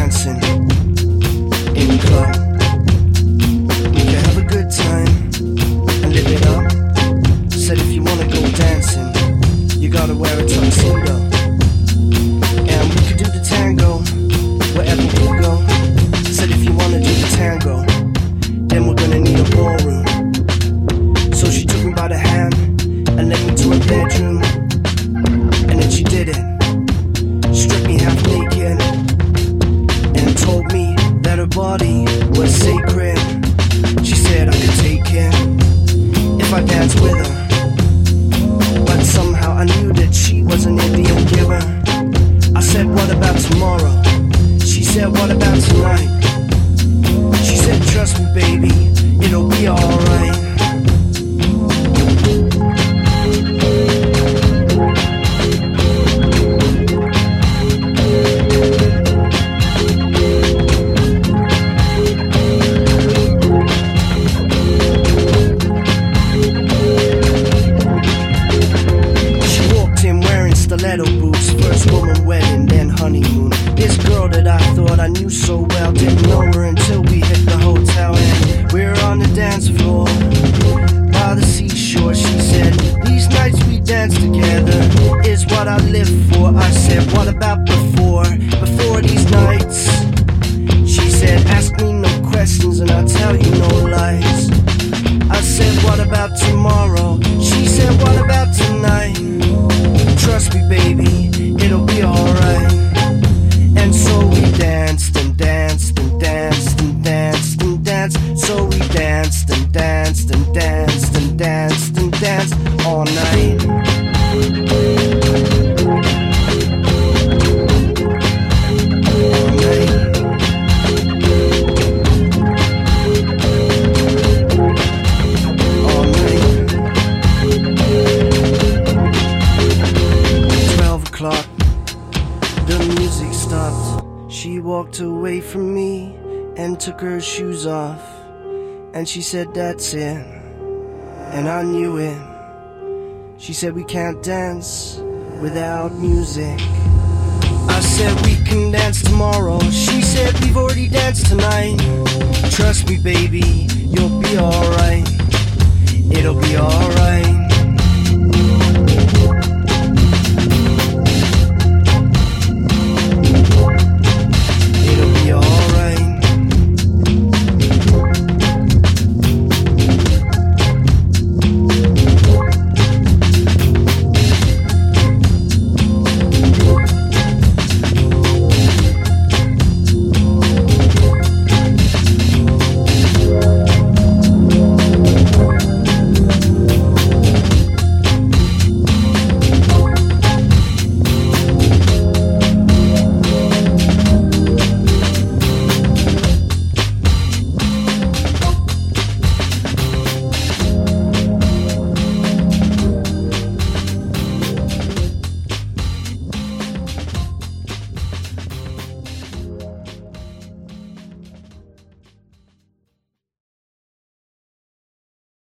dancing in the club. We can have a good time and live it up. Said if you wanna go dancing, you gotta wear a tuxedo. And we could do the tango wherever we go. Said if you wanna do the tango, then we're gonna need a ballroom. So she took me by the hand and led me to her bedroom. And then she did it, stripped me half naked, and told me that her body was sacred. She said I could take it if I danced with her, but somehow I knew that she was an Indian giver. I said, what about tomorrow? She said, what about tonight? She said, trust me baby, it'll be alright. 'Stiletto boots, first woman wedding, then honeymoon. This girl that I thought I knew so well, didn't know her until we hit the hotel. And we're on the dance floor by the seashore. She said, these nights we dance together is what I live for. I said, what about before these nights? She said, ask me no questions and I'll tell you no lies. I said, what about tomorrow? She said, what about tonight? Trust me baby, it'll be alright. And so we danced and danced and danced and danced and danced. So we danced and danced and danced and danced and danced all night. All night. 12 o'clock, the music stopped. She walked away from me and took her shoes off. And she said, that's it. And I knew it. She said, we can't dance without music. I said, we can dance tomorrow. She said, we've already danced tonight. Trust me baby, you'll be alright. It'll be alright.